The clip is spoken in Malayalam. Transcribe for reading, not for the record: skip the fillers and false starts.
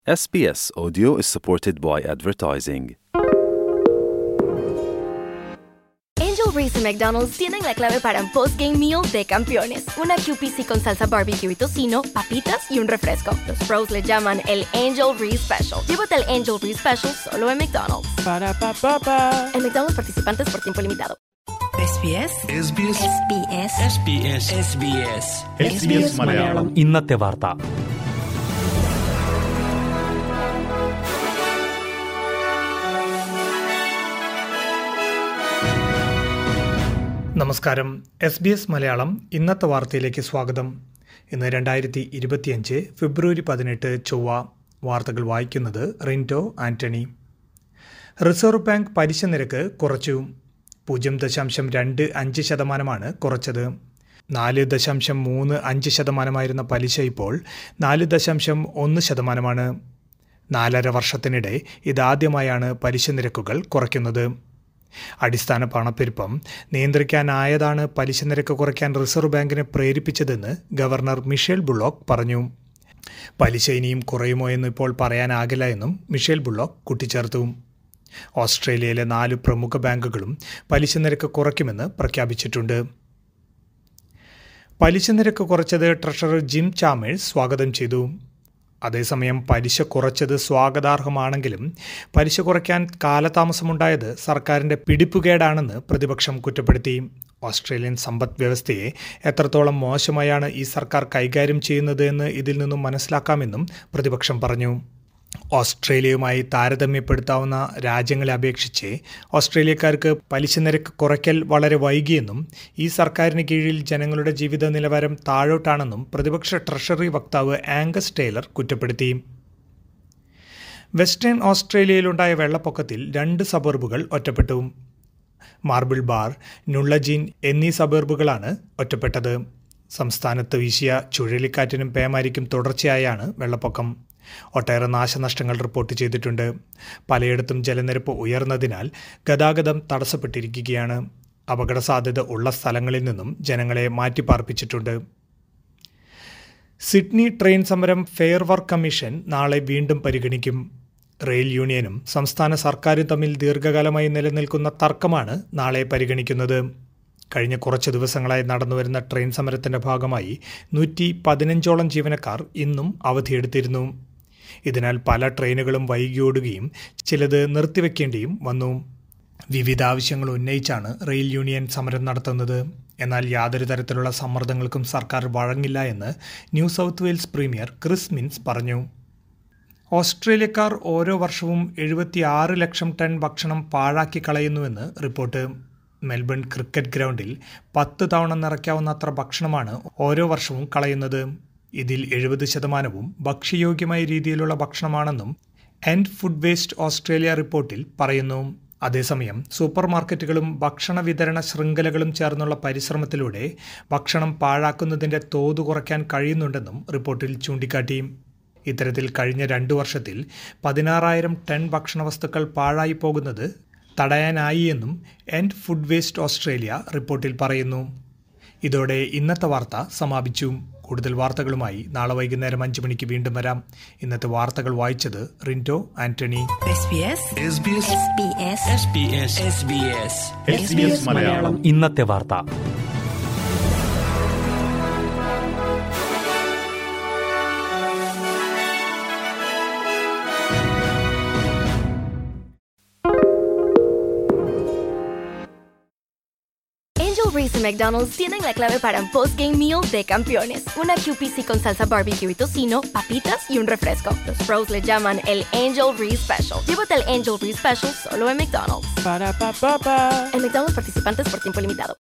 SBS Audio is supported by advertising. Angel Reese y McDonald's tienen la clave para un post-game meal de campeones. Una QPC con salsa barbecue y tocino, papitas y un refresco. Los pros le llaman el Angel Reese Special. Llévate el Angel Reese Special solo en McDonald's. En McDonald's participantes por tiempo limitado. SBS Malayalam ഇന്നത്തെ വാർത്ത. നമസ്കാരം. SBS മലയാളം ഇന്നത്തെ വാർത്തയിലേക്ക് സ്വാഗതം. ഇന്ന് 2025 ഫെബ്രുവരി 18 ചൊവ്വ. വാർത്തകൾ വായിക്കുന്നത് റിൻറ്റോ ആന്റണി. റിസർവ് ബാങ്ക് പലിശ നിരക്ക് കുറച്ചു. 0.25% കുറച്ചത്. 4.35% പലിശ ഇപ്പോൾ 4.1%. 4.5 വർഷത്തിനിടെ ഇതാദ്യമായാണ് പലിശ നിരക്കുകൾ കുറയ്ക്കുന്നത്. അടിസ്ഥാന പണപ്പെരുപ്പം നിയന്ത്രിക്കാനായതാണ് പലിശ നിരക്ക് കുറയ്ക്കാൻ റിസർവ് ബാങ്കിനെ പ്രേരിപ്പിച്ചതെന്ന് ഗവർണർ മിഷേൽ ബുള്ളോക്ക് പറഞ്ഞു. പലിശ ഇനിയും കുറയുമോ എന്ന് ഇപ്പോൾ പറയാനാകില്ല എന്നും മിഷേൽ ബുള്ളോക്ക് കൂട്ടിച്ചേർത്തു. ഓസ്ട്രേലിയയിലെ 4 പ്രമുഖ ബാങ്കുകളും പലിശ നിരക്ക് കുറയ്ക്കുമെന്ന് പ്രഖ്യാപിച്ചിട്ടുണ്ട്. പലിശ നിരക്ക് കുറച്ചത് ട്രഷറർ ജിം ചാമേഴ്സ് സ്വാഗതം ചെയ്തു. അതേസമയം പലിശ കുറച്ചത് സ്വാഗതാർഹമാണെങ്കിലും പലിശ കുറയ്ക്കാൻ കാലതാമസമുണ്ടായത് സർക്കാരിൻ്റെ പിടിപ്പുകേടാണെന്ന് പ്രതിപക്ഷം കുറ്റപ്പെടുത്തി. ഓസ്ട്രേലിയൻ സമ്പദ് വ്യവസ്ഥയെ എത്രത്തോളം മോശമായാണ് ഈ സർക്കാർ കൈകാര്യം ചെയ്യുന്നത് എന്ന് ഇതിൽ നിന്നും മനസ്സിലാക്കാമെന്നും പ്രതിപക്ഷം പറഞ്ഞു. ഓസ്ട്രേലിയയുമായി താരതമ്യപ്പെടുത്താവുന്ന രാജ്യങ്ങളെ അപേക്ഷിച്ച് ഓസ്ട്രേലിയക്കാർക്ക് പലിശ നിരക്ക് കുറയ്ക്കൽ വളരെ വൈകിയെന്നും ഈ സർക്കാരിന് കീഴിൽ ജനങ്ങളുടെ ജീവിത നിലവാരം താഴോട്ടാണെന്നും പ്രതിപക്ഷ ട്രഷറി വക്താവ് ആംഗസ് ടൈലർ കുറ്റപ്പെടുത്തി. വെസ്റ്റേൺ ഓസ്ട്രേലിയയിലുണ്ടായ വെള്ളപ്പൊക്കത്തിൽ 2 സബർബുകൾ ഒറ്റപ്പെട്ടു. മാർബിൾ ബാർ, നുള്ളജീൻ എന്നീ സബർബുകളാണ് ഒറ്റപ്പെട്ടത്. സംസ്ഥാനത്ത് വീശിയ ചുഴലിക്കാറ്റിനും പേമാരിക്കും തുടർച്ചയായാണ് വെള്ളപ്പൊക്കം. ഒട്ടേറെ നാശനഷ്ടങ്ങൾ റിപ്പോർട്ട് ചെയ്തിട്ടുണ്ട്. പലയിടത്തും ജലനിരപ്പ് ഉയർന്നതിനാൽ ഗതാഗതം തടസ്സപ്പെട്ടിരിക്കുകയാണ്. അപകട സാധ്യത ഉള്ള സ്ഥലങ്ങളിൽ നിന്നും ജനങ്ങളെ മാറ്റിപ്പാർപ്പിച്ചിട്ടുണ്ട്. സിഡ്നി ട്രെയിൻ സമരം ഫെയർ വർക്ക് കമ്മീഷൻ നാളെ വീണ്ടും പരിഗണിക്കും. റെയിൽ യൂണിയനും സംസ്ഥാന സർക്കാരും തമ്മിൽ ദീർഘകാലമായി നിലനിൽക്കുന്ന തർക്കമാണ് നാളെ പരിഗണിക്കുന്നത്. കഴിഞ്ഞ കുറച്ച് ദിവസങ്ങളായി നടന്നുവരുന്ന ട്രെയിൻ സമരത്തിൻ്റെ ഭാഗമായി 115ഓളം ജീവനക്കാർ ഇന്നും അവധിയെടുത്തിരുന്നു. ഇതിനാൽ പല ട്രെയിനുകളും വൈകിയോടുകയും ചിലത് നിർത്തിവെക്കേണ്ടിയും വന്നു. വിവിധ ആവശ്യങ്ങൾ ഉന്നയിച്ചാണ് റെയിൽ യൂണിയൻ സമരം നടത്തുന്നത്. എന്നാൽ യാതൊരു തരത്തിലുള്ള സമ്മർദ്ദങ്ങൾക്കും സർക്കാർ വഴങ്ങില്ല എന്ന് New South Wales premier Chris Minns പറഞ്ഞു. ഓസ്ട്രേലിയക്കാർ ഓരോ വർഷവും 76 ലക്ഷം ടൺ ഭക്ഷണം പാഴാക്കി കളയുന്നുവെന്ന് റിപ്പോർട്ട്. മെൽബൺ ക്രിക്കറ്റ് ഗ്രൗണ്ടിൽ 10 തവണ നിറയ്ക്കാവുന്നത്ര ഭക്ഷണമാണ് ഓരോ വർഷവും കളയുന്നത്. ഇതിൽ 70% ഭക്ഷ്യയോഗ്യമായ രീതിയിലുള്ള ഭക്ഷണമാണെന്നും എൻഡ് ഫുഡ് വേസ്റ്റ് ഓസ്ട്രേലിയ റിപ്പോർട്ടിൽ പറയുന്നു. അതേസമയം സൂപ്പർ മാർക്കറ്റുകളും ഭക്ഷണ വിതരണ ശൃംഖലകളും ചേർന്നുള്ള പരിശ്രമത്തിലൂടെ ഭക്ഷണം പാഴാക്കുന്നതിൻ്റെ തോത് കുറയ്ക്കാൻ കഴിയുന്നുണ്ടെന്നും റിപ്പോർട്ടിൽ ചൂണ്ടിക്കാട്ടി. ഇത്തരത്തിൽ കഴിഞ്ഞ 2 വർഷത്തിൽ 16,000 ടൺ ഭക്ഷണവസ്തുക്കൾ പാഴായി പോകുന്നത് തടയാനായി എന്നും എൻഡ് ഫുഡ് വേസ്റ്റ് ഓസ്ട്രേലിയ റിപ്പോർട്ടിൽ പറയുന്നു. ഇതോടെ ഇന്നത്തെ വാർത്ത സമാപിച്ചു. കൂടുതൽ വാർത്തകളുമായി നാളെ വൈകുന്നേരം 5 മണിക്ക് വീണ്ടും വരാം. ഇന്നത്തെ വാർത്തകൾ വായിച്ചത് റിൻറ്റോ ആന്റണി. ഇന്നത്തെ വാർത്ത. Angel Reese y McDonald's tienen la clave para un post-game meal de campeones. Una QPC con salsa barbecue y tocino, papitas y un refresco. Los pros le llaman el Angel Reese Special. Llévate el Angel Reese Special solo en McDonald's. En McDonald's participantes por tiempo limitado.